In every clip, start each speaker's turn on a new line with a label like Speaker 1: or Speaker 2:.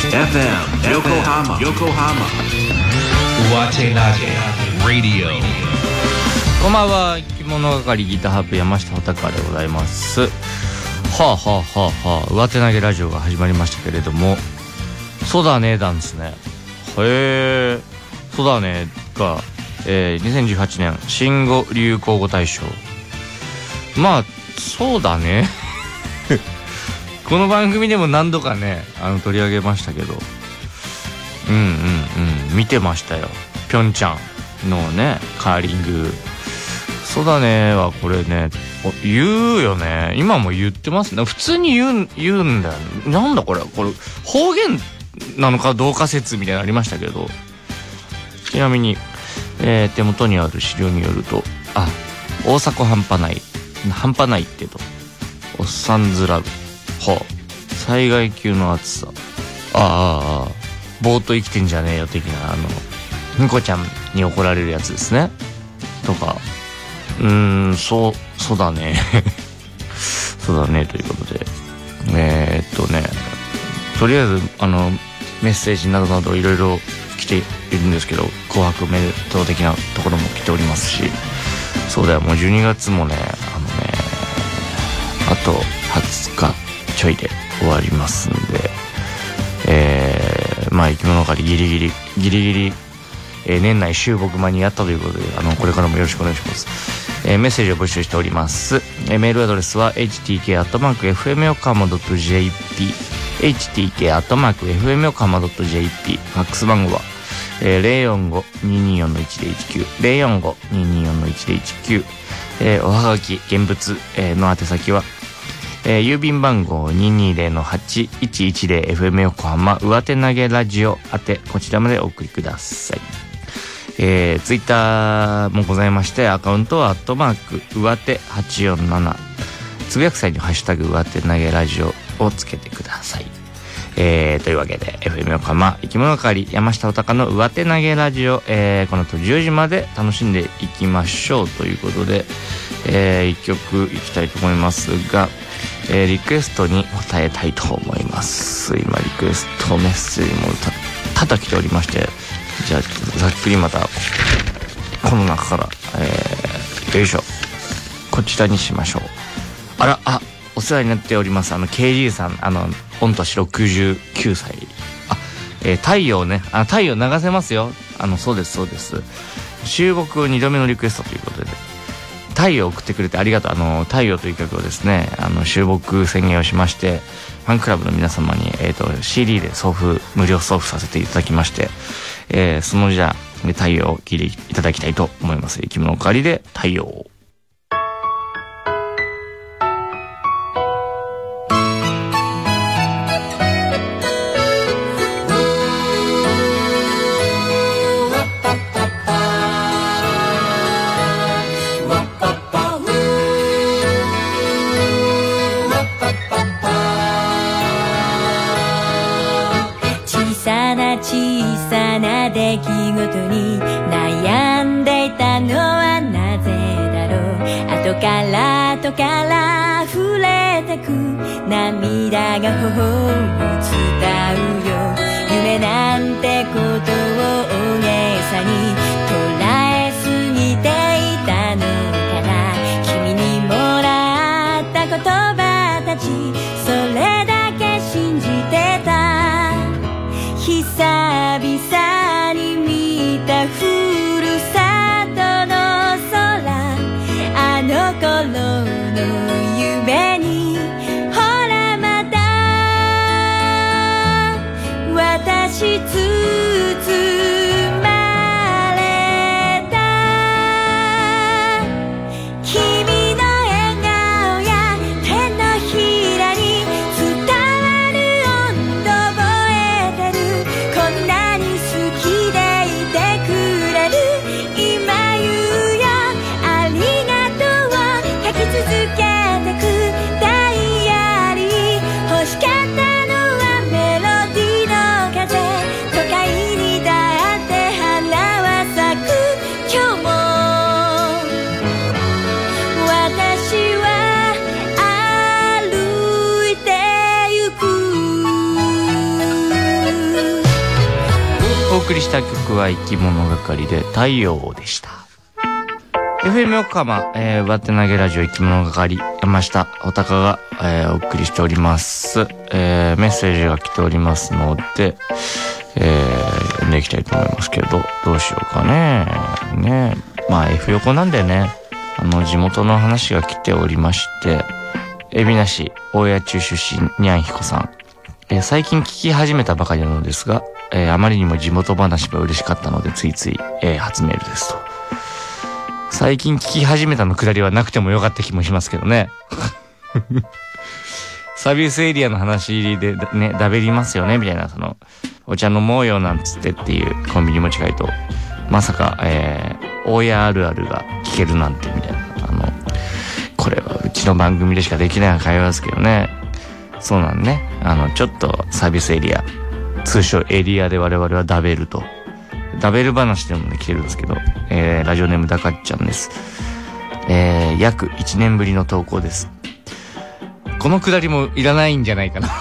Speaker 1: FM 横浜上手投げラディオ。
Speaker 2: こんばんは。生き物係ギターハープ山下穂高でございます。はあはあはあはあ、上手投げラジオが始まりましたけれども、そうだねなんですね。へえ、そうだねが、2018年新語・流行語大賞。まあそうだねこの番組でも何度かね取り上げましたけど、見てましたよ。ピョンチャンのねカーリング。そうだねはこれね言うよね。今も言ってますね。普通に言うんだよ。なんだこれ方言なのかどうか説みたいなのありましたけど、ちなみに、手元にある資料によると、大阪半端ないってとおっさんずラブ、災害級の暑さ、ぼーっと生きてんじゃねえよ的なニコちゃんに怒られるやつですねとか、そうだねそうだねということで、とりあえずメッセージなどなどいろいろ来ているんですけど、紅白メール的なところも来ておりますし、そうだよ、もう12月もねあと20日ちょいで終わりますんで、生き物狩りギリギリ、年内終木間にやったということで、これからもよろしくお願いします。メッセージを募集しております。メールアドレスは htk@fmyokohama.jp htk@fmyokohama.jp、 ファックス番号は045-224-1119 045-224-1119、おはがき現物の宛先は郵便番号 220-8110 FM 横浜上手投げラジオ宛て、こちらまでお送りください。ツイッターもございまして、アカウントは上手847、つぶやく際にハッシュタグ上手投げラジオをつけてください。というわけで FM 横浜生き物係山下穂高の上手投げラジオ、この後10時まで楽しんでいきましょうということで、1曲いきたいと思いますが、リクエストに答えたいと思います。今リクエストメッセージも多々来ておりまして、じゃあざっくりまたこの中から、よいしょ、こちらにしましょう。お世話になっております。KG さん、御年69歳。太陽ね。太陽流せますよ。そうです。終木を2度目のリクエストということで、太陽を送ってくれてありがとう。太陽という曲をですね、終木宣言をしまして、ファンクラブの皆様に、CD で無料送付させていただきまして、そのじゃあ、太陽を聴いていただきたいと思います。生き物狩りで太陽。
Speaker 3: 小さな出来事に悩んでいたのはなぜだろう。後から溢れてく涙が頬を伝うよ。夢なんてことを大げさに捉えすぎていたのかな。君にもらった言葉たち、それだけ信じてた。久々に見たふるさとの空、あの頃の夢にほらまた私包まれ
Speaker 2: 送りした曲は生き物係で太陽でした。FM 横浜、上手投げラジオ生き物係山下おたかが、お送りしております。メッセージが来ておりますので、読んでいきたいと思いますけど、どうしようかね。ね、まあ F 横なんでね、地元の話が来ておりまして、海老名市大谷中出身にゃんひこさん、最近聞き始めたばかりなのですが、あまりにも地元話が嬉しかったのでついつい、初メールですと。最近聞き始めたのくだりはなくてもよかった気もしますけどね。サービスエリアの話でね、だべりますよねみたいな、お茶飲もうよなんつってっていうコンビニも近いと、まさか、大家あるあるが聞けるなんてみたいな、これはうちの番組でしかできない会話ですけどね。そうなんね。ちょっとサービスエリア、通称エリアで我々はダベルと。ダベル話でもね、来てるんですけど、ラジオネームだかっちゃんです。約1年ぶりの投稿です。このくだりもいらないんじゃないかな。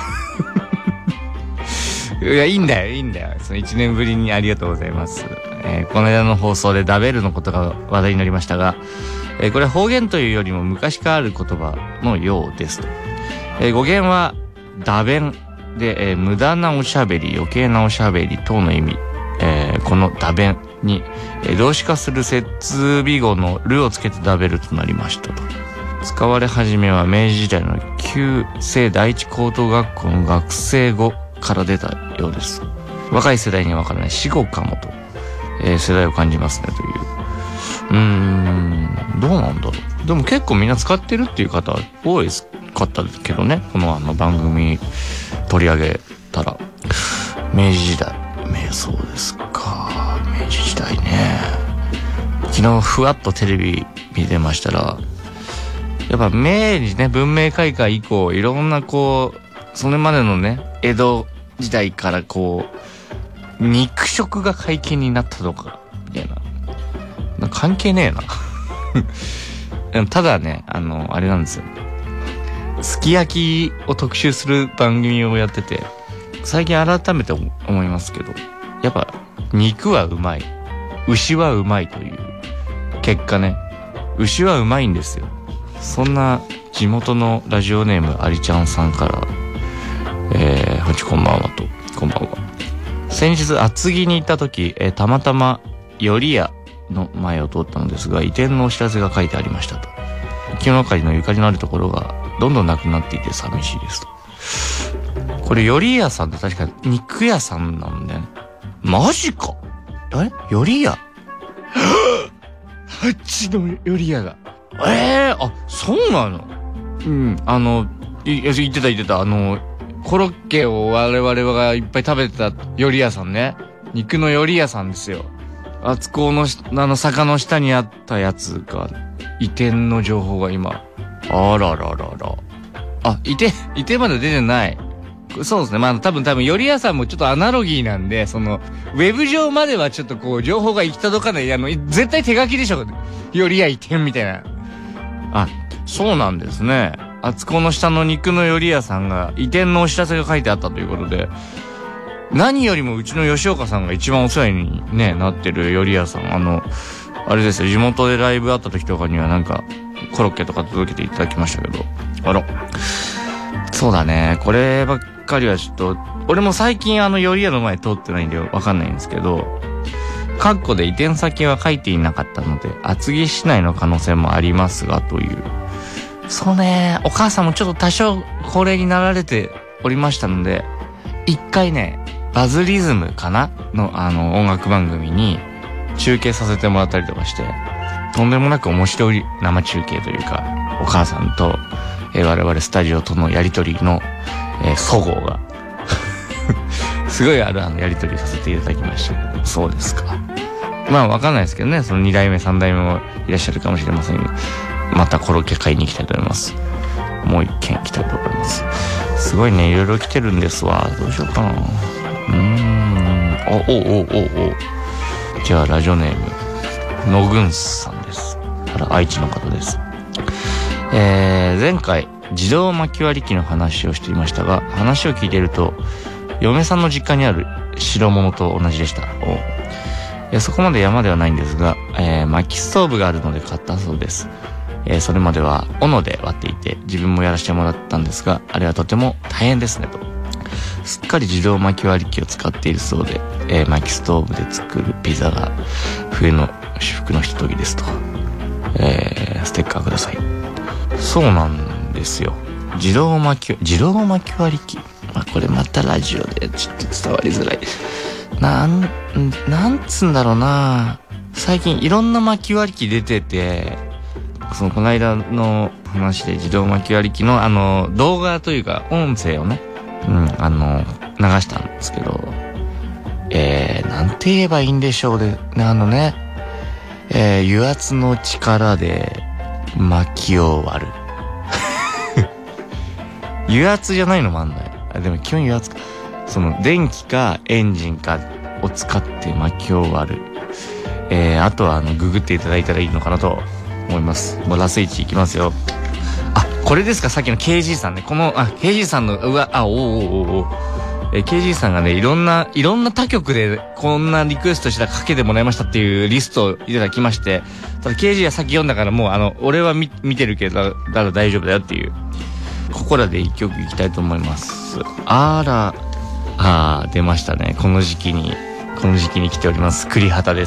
Speaker 2: いや、いいんだよ。その1年ぶりにありがとうございます。この間の放送でダベルのことが話題になりましたが、これは方言というよりも昔からある言葉のようですと。語源はダベンで、無駄なおしゃべり、余計なおしゃべり等の意味。このダベンに、動詞化する接尾語のるをつけてダベルとなりましたと。使われ始めは明治時代の旧制第一高等学校の学生語から出たようです。若い世代にはわからない死語かもと、世代を感じますねという。どうなんだろう。でも結構みんな使ってるっていう方多いかったけどね。この番組取り上げたら。明治時代。そうですか。明治時代ね。昨日ふわっとテレビ見てましたら、やっぱ明治ね、文明開化以降、いろんなそれまでのね、江戸時代から肉食が解禁になったとか、みたいな。関係ねえな。ただね、あれなんですよ。すき焼きを特集する番組をやってて、最近改めて思いますけど、やっぱ肉はうまい、牛はうまいという結果ね、牛はうまいんですよ。そんな地元のラジオネームありちゃんさんから、ほちこんばんはと、こんばんは。先日厚木に行った時、たまたまより屋の前を通ったのですが、移転のお知らせが書いてありましたと。生き物係のゆかりのあるところがどんどんなくなっていて寂しいですと。これより屋さんって確か肉屋さんなんだよね。マジか。より屋。あっちのより屋が。あ、そうなの。うん、言ってた。コロッケを我々がいっぱい食べてたより屋さんね。肉のより屋さんですよ。厚子の坂の下にあったやつが、移転の情報が今。あら。移転まで出てない。そうですね。まあ多分より屋さんもちょっとアナロギーなんで、ウェブ上まではちょっと情報が行き届かない。絶対手書きでしょ。より屋移転みたいな。あ、そうなんですね。厚子の下の肉のより屋さんが移転のお知らせが書いてあったということで、何よりもうちの吉岡さんが一番お世話にね、なってるより屋さん。あれですよ、地元でライブあった時とかにはコロッケとか届けていただきましたけど。そうだね。こればっかりはちょっと、俺も最近より屋の前通ってないんでわかんないんですけど、カッコで移転先は書いていなかったので、厚木市内の可能性もありますが、という。そうね、お母さんもちょっと多少高齢になられておりましたので、一回ね、バズリズムかなの音楽番組に中継させてもらったりとかして、とんでもなく面白い生中継というか、お母さんと、我々スタジオとのやりとりの、そごうがすごいやりとりさせていただきましたけど、そうですか。まあわかんないですけどね、その2代目3代目もいらっしゃるかもしれませんが、またコロッケ買いに行きたいと思います。もう一軒行きたいと思います。すごいね、いろいろ来てるんですわ。どうしようかな。じゃあラジオネームのぐんすさんです。愛知の方です。前回自動巻き割り機の話をしていましたが、話を聞いていると嫁さんの実家にある白物と同じでした。そこまで山ではないんですが、薪ストーブがあるので買ったそうです。それまでは斧で割っていて自分もやらせてもらったんですが、あれはとても大変ですねと。すっかり自動薪割り機を使っているそうで、薪ストーブで作るピザが冬の至福のひとときですと。ステッカーください。そうなんですよ。自動薪割り機。これまたラジオでちょっと伝わりづらい。なんつんだろうな。最近いろんな薪割り機出てて、この間の話で自動薪割り機の動画というか音声をね、流したんですけど、なんて言えばいいんでしょうで、油圧の力で薪を割る。油圧じゃないのもあんない。でも基本油圧か。電気かエンジンかを使って薪を割る。あとはググっていただいたらいいのかなと思います。もうラス1いきますよ。これですか、さっきの KG さんね。KG さんの、KG さんがね、いろんな他局でこんなリクエストしたらかけてもらいましたっていうリストをいただきまして、ただ KG はさっき読んだからもう俺は見てるけど、だから大丈夫だよっていう。ここらで一曲いきたいと思います。出ましたね。この時期に来ております。栗畑です。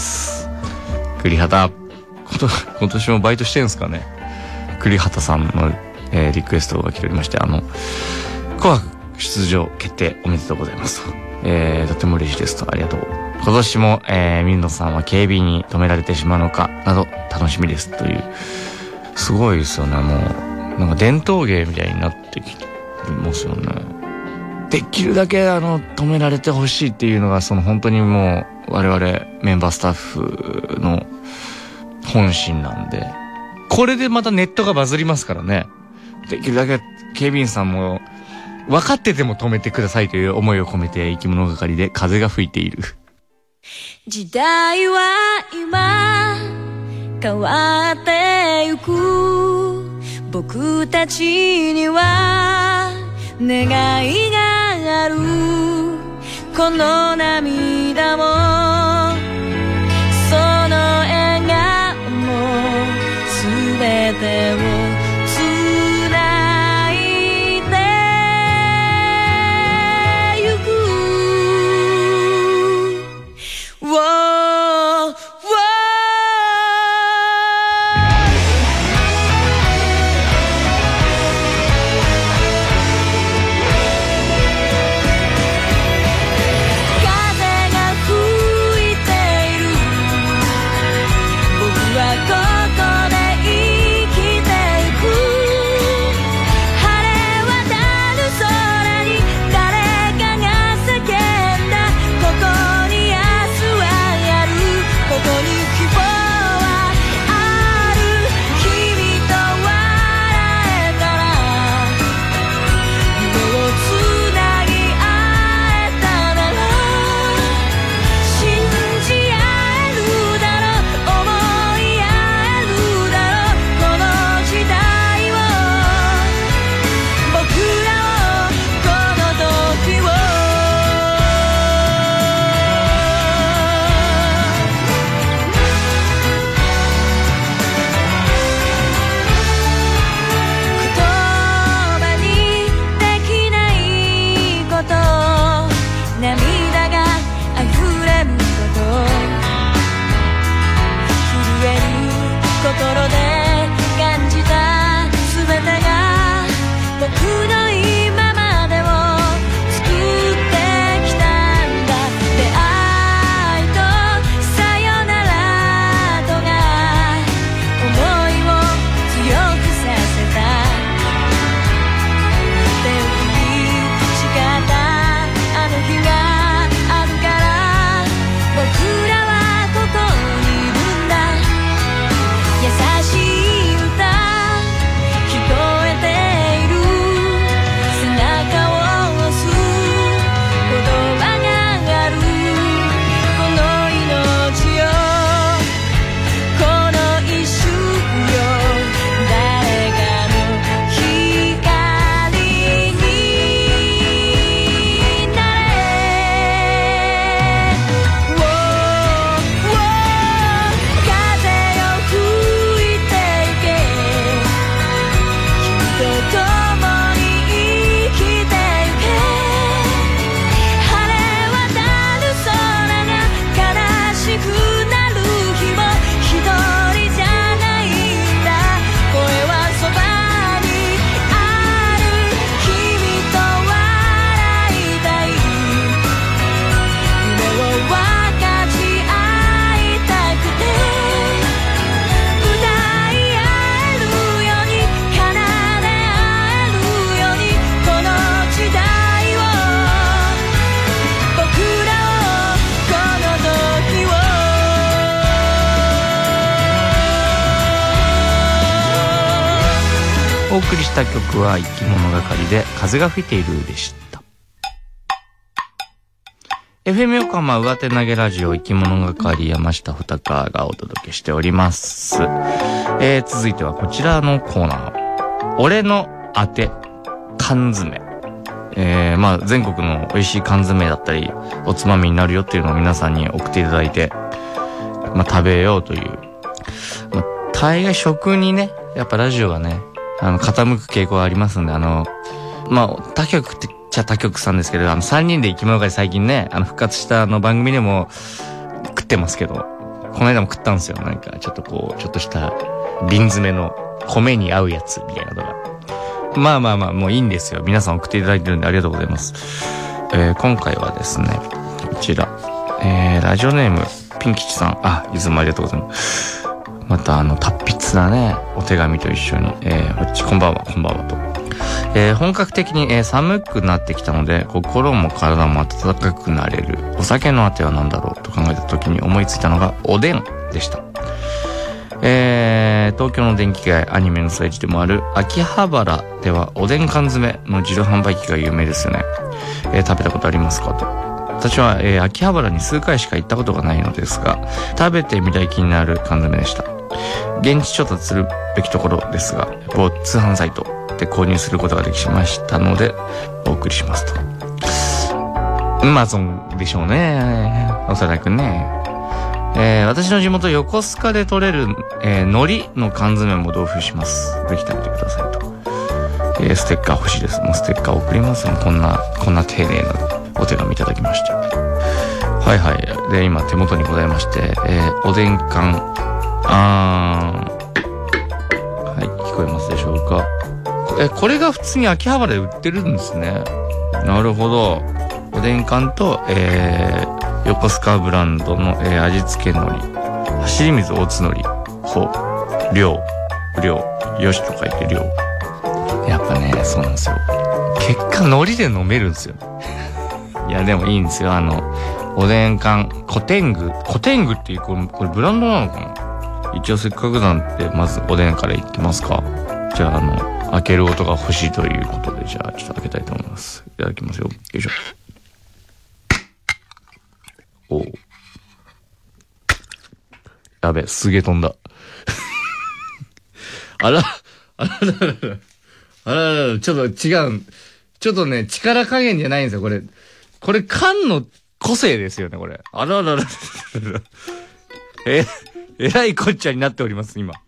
Speaker 2: 栗畑。今年もバイトしてんすかね。栗畑さんの、リクエストが来ておりまして、紅白出場決定おめでとうございますと。とても嬉しいですと。ありがとう。今年も、水野さんは警備員に止められてしまうのかなど楽しみですという。すごいですよね。もうなんか伝統芸みたいになってきてますよね。できるだけ止められてほしいっていうのが本当にもう我々メンバースタッフの本心なんで、これでまたネットがバズりますからね。できるだけ警備員さんも分かってても止めてくださいという思いを込めて、生き物係で風が吹いている。
Speaker 3: 時代は今変わってゆく、僕たちには願いがある、この涙もその笑顔も全てを繋いでゆく。風が吹
Speaker 2: 送りした曲は生き物がかりで風が吹いているでした。FM 横浜上手投げラジオ生き物がかり山下穂高がお届けしております。続いてはこちらのコーナー。俺の当て缶詰。全国の美味しい缶詰だったりおつまみになるよっていうのを皆さんに送っていただいて、食べようという。大概食にね、やっぱラジオがね、傾く傾向がありますんで、他局って他局さんですけど、3人で生き物がり最近ね、復活した番組でも食ってますけど、この間も食ったんですよ。なんか、ちょっとした瓶詰めの米に合うやつみたいなのが。もういいんですよ。皆さん送っていただいてるんでありがとうございます。今回はですね、こちら、ラジオネーム、ピン吉さん。いつもありがとうございます。また達筆なね、お手紙と一緒に、こんばんはと。本格的に、寒くなってきたので、心も体も温かくなれるお酒のあては何だろうと考えた時に思いついたのがおでんでした。東京の電気街アニメの聖地でもある秋葉原ではおでん缶詰の自動販売機が有名ですよね。食べたことありますかと。私は、秋葉原に数回しか行ったことがないのですが、食べてみたい気になる缶詰でした。現地調達するべきところですが、某通販サイトで購入することができましたのでお送りしますと。Amazon でしょうね、おそらくね。私の地元横須賀で取れる、海苔の缶詰も同封します。ぜひ食べてくださいと。ステッカー欲しいです。もうステッカー送りますよ。こんな丁寧なお手紙いただきまして。はいはい。で、今手元にございまして、おでん缶、はい、聞こえますでしょうか。これが普通に秋葉原で売ってるんですね。なるほど。おでん缶と、横須賀ブランドの、味付け海苔、走り水大津海苔、量、よしと書いて量。やっぱね、そうなんですよ。結果海苔で飲めるんですよ。いやでもいいんですよ。おでん缶コテングっていうこれブランドなのかな。一応せっかくなんでまずおでんからいきますか。じゃあ開ける音が欲しいということで、じゃあちょっと開けたいと思います。いただきますよ。よいしょ。おやべ、すげえ飛んだ。あら、ちょっと違う。ちょっとね、力加減じゃないんですよ、これ。これ缶の個性ですよね、これ。えらいこっちゃになっております、今。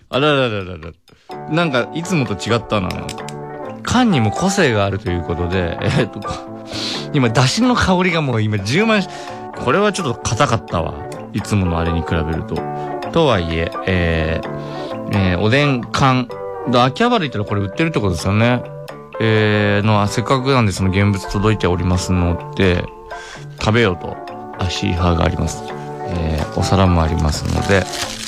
Speaker 2: なんか、いつもと違ったな。缶にも個性があるということで、今、出汁の香りがもう今10万、これはちょっと硬かったわ。いつものあれに比べると。とはいえ、おでん缶。秋葉原行ったらこれ売ってるってことですよね。せっかくなんでその現物届いておりますので、食べようと。シーハーがあります。お皿もありますので。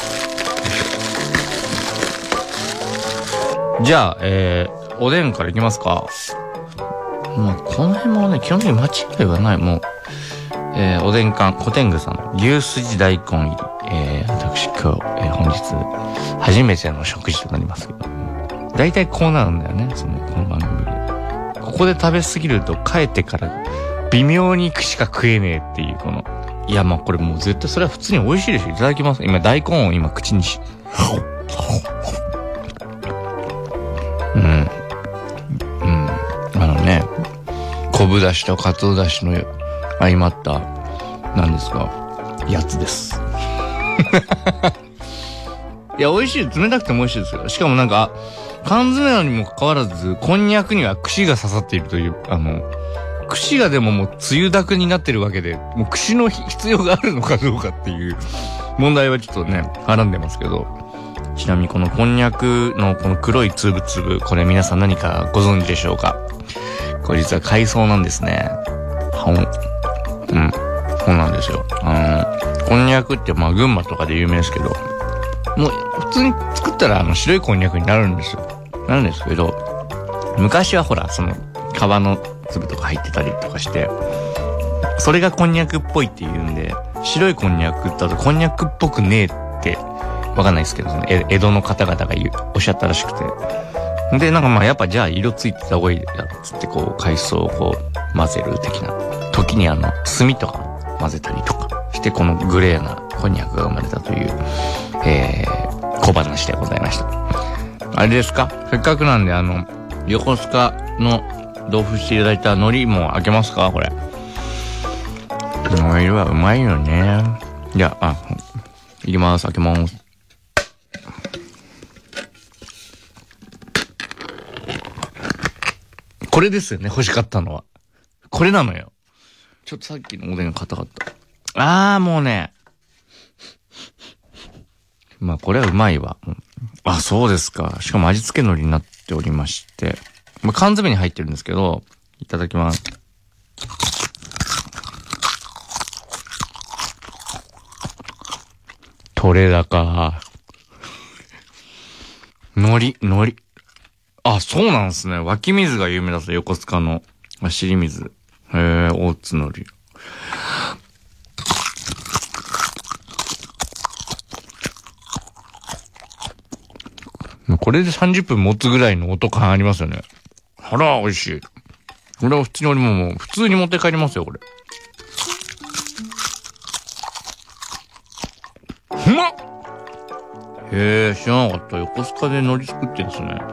Speaker 2: じゃあ、おでんからいきますか。この辺もね、基本的に間違いはない。もう、おでん缶、コテングさん、牛すじ大根入り。私今日、本日、初めての食事となりますけど。だいたいこうなるんだよね、この番組で。ここで食べ過ぎると帰ってから微妙にしか食えねえっていういやこれもう絶対それは普通に美味しいでしょ。いただきます。今大根を口に昆布だしとかつおだしの相まった何ですかやつです。いや美味しい。冷たくても美味しいですよ。しかもなんか缶詰なのにもかかわらず、こんにゃくには串が刺さっているという、串がでももうつゆだくになってるわけで、もう串の必要があるのかどうかっていう問題はちょっとね、はらんでますけど。ちなみにこのこんにゃくのこの黒いつぶつぶ、これ皆さん何かご存知でしょうか？これ実は海藻なんですね。そうなんですよ。こんにゃくって群馬とかで有名ですけど、もう普通に作ったら白いこんにゃくになるんですよ。なんですけど、昔はほら、皮の粒とか入ってたりとかして、それがこんにゃくっぽいっていうんで、白いこんにゃくだとこんにゃくっぽくねえって、わかんないですけど、江戸の方々がおっしゃったらしくて、 で、なんかまあやっぱじゃあ色ついてた方がいいやろつってこう海藻をこう混ぜる的な。時に炭とか混ぜたりとかしてこのグレーなこんにゃくが生まれたという、小話でございました。あれですか？せっかくなんで横須賀の豆腐していただいた海苔も開けますか？これ。この色はうまいよね。じゃあ、いきます。開けます。これですよね、欲しかったのは。これなのよ。ちょっとさっきのおでんが硬かった。もうね。まあ、これはうまいわ。あ、そうですか。しかも味付け海苔になっておりまして。まあ、缶詰に入ってるんですけど、いただきます。取れ高。海苔。あ、そうなんですね。湧き水が有名だぞ、横須賀の。尻水。大津海苔。これで30分持つぐらいの音感ありますよね。あら、美味しい。これは普通に俺もう普通に持って帰りますよ、これ。うまっ！知らなかった。横須賀で海苔作ってんですね。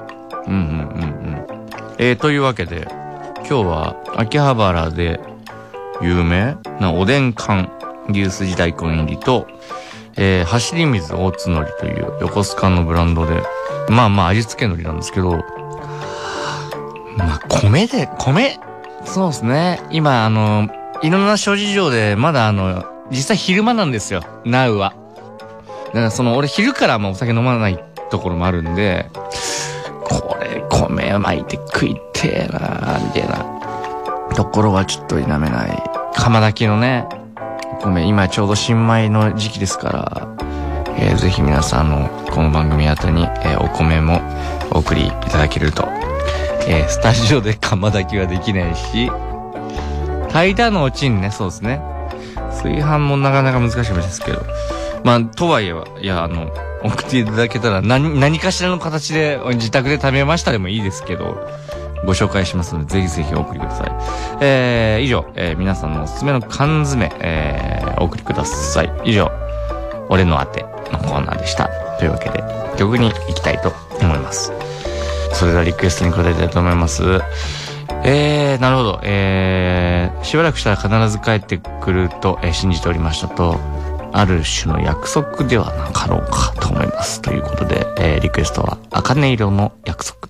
Speaker 2: というわけで、今日は秋葉原で有名なおでん缶牛すじ大根入りと、走り水大津海苔という横須賀のブランドで、まあ味付け海苔なんですけど、まあ米、そうですね。今いろんな諸事情でまだ実際昼間なんですよ。ナウは。だから俺昼からもお酒飲まないところもあるんで、これ米巻いて食いてえなみたいなところはちょっと否めない。釜炊きのね、米、今ちょうど新米の時期ですから、ぜひ皆さんこの番組宛てに、お米もお送りいただけると、スタジオで釜炊きはできないし、炊いたのうちにね、そうですね。炊飯もなかなか難しいですけど、まあとはいえ送っていただけたら何かしらの形で自宅で食べましたでもいいですけど、ご紹介しますのでぜひぜひお送りください。以上、皆さんのおすすめの缶詰、お送りください。以上、俺のあてのコーナーでした。というわけで曲に行きたいと思います。それではリクエストに答えたいと思います。なるほど。しばらくしたら必ず帰ってくると、信じておりましたと、ある種の約束ではなかろうかと思います。ということで、リクエストは茜色の約束。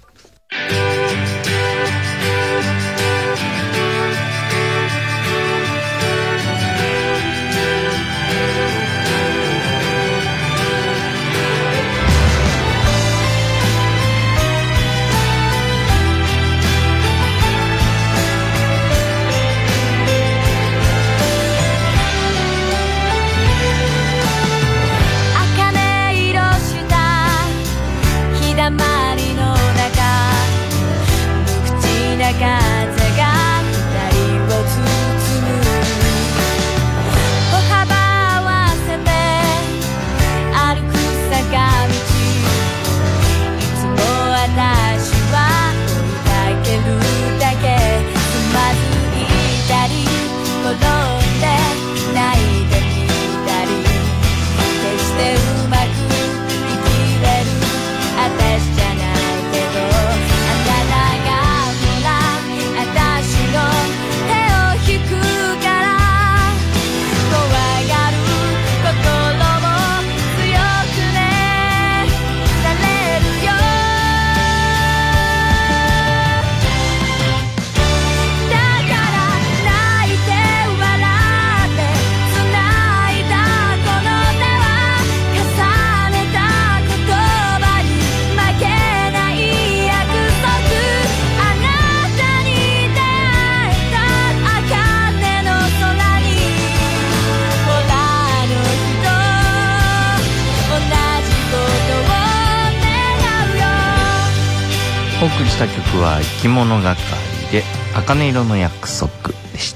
Speaker 2: お送りした曲は生き物係で茜色の約束でした。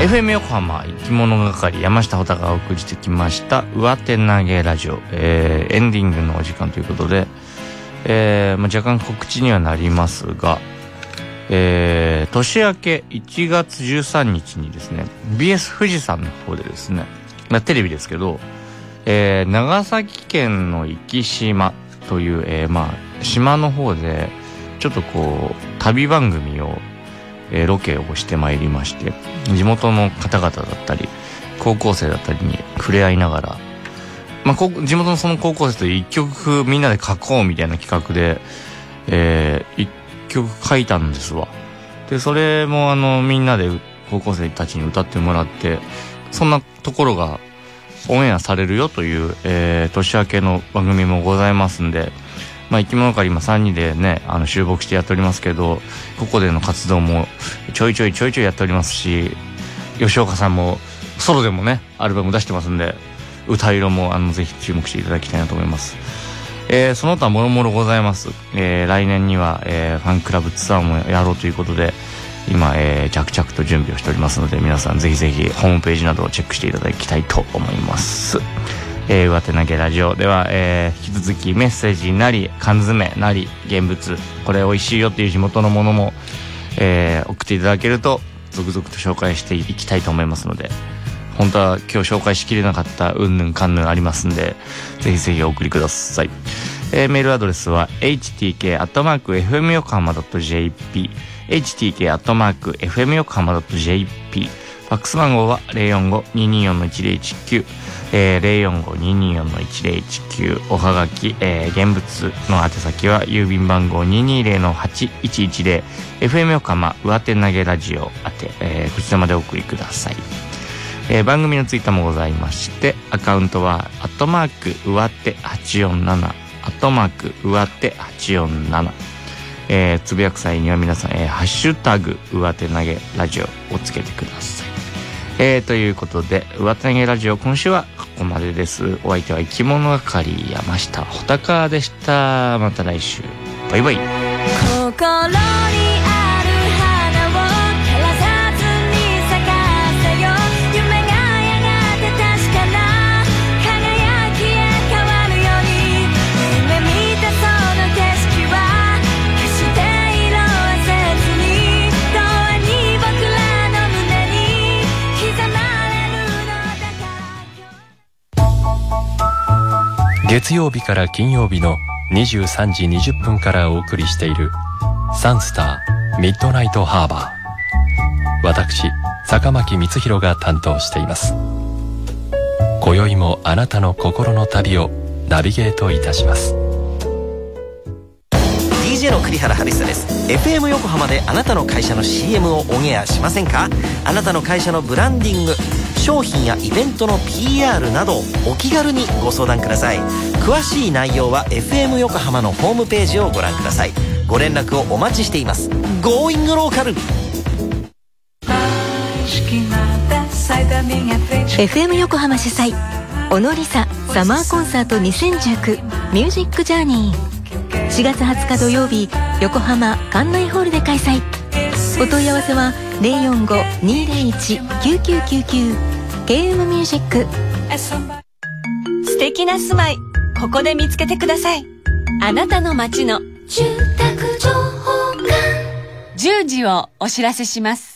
Speaker 2: FM 横浜生き物係山下穂高がお送りしてきました上手投げラジオ、エンディングのお時間ということで、若干告知にはなりますが、年明け1月13日にですね BS 富士山の方でですね、テレビですけど、長崎県の壱岐島という、島の方でちょっとこう旅番組を、ロケをしてまいりまして、地元の方々だったり高校生だったりに触れ合いながら、地元のその高校生と一曲みんなで書こうみたいな企画で、一曲書いたんですわ。でそれもみんなで高校生たちに歌ってもらって、そんなところがオンエアされるよという、年明けの番組もございますんで、生き物から今3人でね集合してやっておりますけど、ここでの活動もちょいちょいやっておりますし、吉岡さんもソロでもねアルバム出してますんで、歌色もぜひ注目していただきたいなと思います。その他もろもろございます。来年には、ファンクラブツアーもやろうということで今、着々と準備をしておりますので、皆さんぜひぜひホームページなどをチェックしていただきたいと思います。上手投げラジオでは、引き続きメッセージなり缶詰なり現物、これ美味しいよっていう地元のものも、送っていただけると続々と紹介していきたいと思いますので、本当は今日紹介しきれなかったうんぬんかんぬんありますんで、ぜひぜひお送りください。メールアドレスは htk@fmyokohama.jp htk@fmyokohama.jp、 ファックス番号は 045-224-1019 045-224-1019、おはがき、現物の宛先は郵便番号 220-8110 FM 横浜上手投げラジオ宛て、こちらまでお送りください。番組のツイッターもございまして、アカウントは上手847上手847、つぶやく際には皆さん、ハッシュタグ上手投げラジオをつけてください。ということで上手投げラジオ今週はここまでです。お相手は生き物係山下穂高でした。また来週、バイバイ。
Speaker 3: 心にある花を減らさずに咲かせよ、夢がやがて確かな輝きへ変わるように、夢見たその景色は決して色あせずに、永遠に僕らの胸に刻まれるのだから。
Speaker 4: 月曜日から金曜日の23時20分からお送りしているサンスターミッドナイトハーバー、私坂巻光弘が担当しています。今宵もあなたの心の旅をナビゲートいたします。
Speaker 5: DJ の栗原ハリスです。 FM 横浜であなたの会社の CM をオンエアしませんか？あなたの会社のブランディング、商品やイベントの PR などお気軽にご相談ください。詳しい内容は FM 横浜のホームページをご覧ください。ご連絡をお待ちしています。 Going Local。
Speaker 6: FM 横浜主催小野梨沙サマーコンサート2019ミュージックジャーニー、4月20日土曜日横浜館内ホールで開催。お問い合わせは 045-201-9999 KM ミュージック。
Speaker 3: 素敵な住まい、ここで見つけてください。あなたの街の住宅情報館。10時をお知らせします。